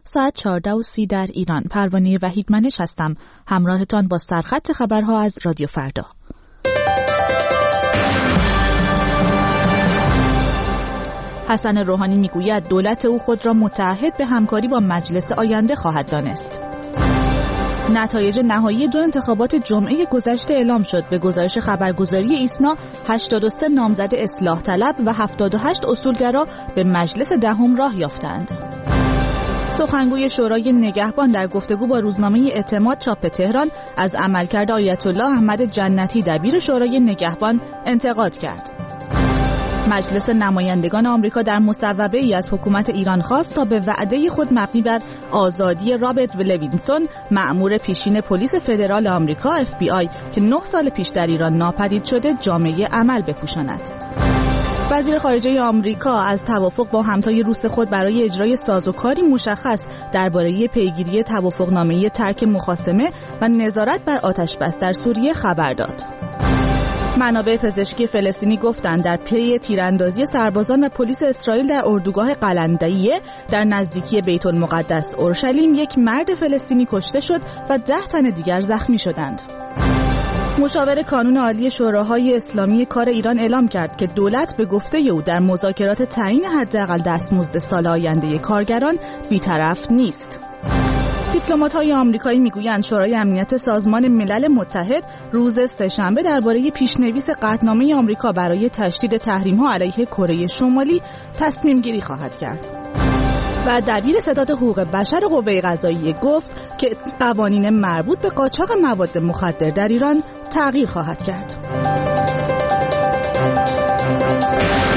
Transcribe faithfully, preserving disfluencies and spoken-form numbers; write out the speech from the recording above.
ساعت چهارده و سی در ایران. پروانه وحیدمنش هستم، همراهتان با سرخط خبرها از رادیو فردا. حسن روحانی میگوید دولت او خود را متعهد به همکاری با مجلس آینده خواهد دانست. نتایج نهایی دو انتخابات جمعه گذشته اعلام شد. به گزارش خبرگزاری ایسنا هشتاد و سه نامزد اصلاح طلب و هفتاد و هشت اصولگرا به مجلس دهم راه یافتند. سخنگوی شورای نگهبان در گفتگو با روزنامه اعتماد چاپ تهران از عملکرد آیت الله احمد جنتی دبیر شورای نگهبان انتقاد کرد. مجلس نمایندگان آمریکا در مصوبه ای از حکومت ایران خواست تا به وعده خود مبنی بر آزادی رابرت لوینسون، مأمور پیشین پلیس فدرال آمریکا اف بی آی که نه سال پیش در ایران ناپدید شده، جامعه عمل بپوشاند. وزیر خارجه آمریکا از توافق با همتای روس خود برای اجرای سازوکاری مشخص درباره پیگیری توافقنامه ترک مخاصمه و نظارت بر آتشبس در سوریه خبر داد. منابع پزشکی فلسطینی گفتند در پی تیراندازی سربازان و پلیس اسرائیل در اردوگاه قلندیه در نزدیکی بیت المقدس اورشلیم یک مرد فلسطینی کشته شد و ده تن دیگر زخمی شدند. مشاور کانون عالی شوراهای اسلامی کار ایران اعلام کرد که دولت به گفته او در مذاکرات تعیین حداقل دستمزد سال آینده کارگران بی‌طرف نیست. دیپلمات‌های آمریکایی میگویند شورای امنیت سازمان ملل متحد روز سه‌شنبه درباره پیشنویس قطعنامه آمریکا برای تشدید تحریم‌ها علیه کره شمالی تصمیم گیری خواهد کرد. و دبیر ستاد حقوق بشر قوه قضاییه گفت که قوانین مربوط به قاچاق مواد مخدر در ایران تغییر خواهد کرد.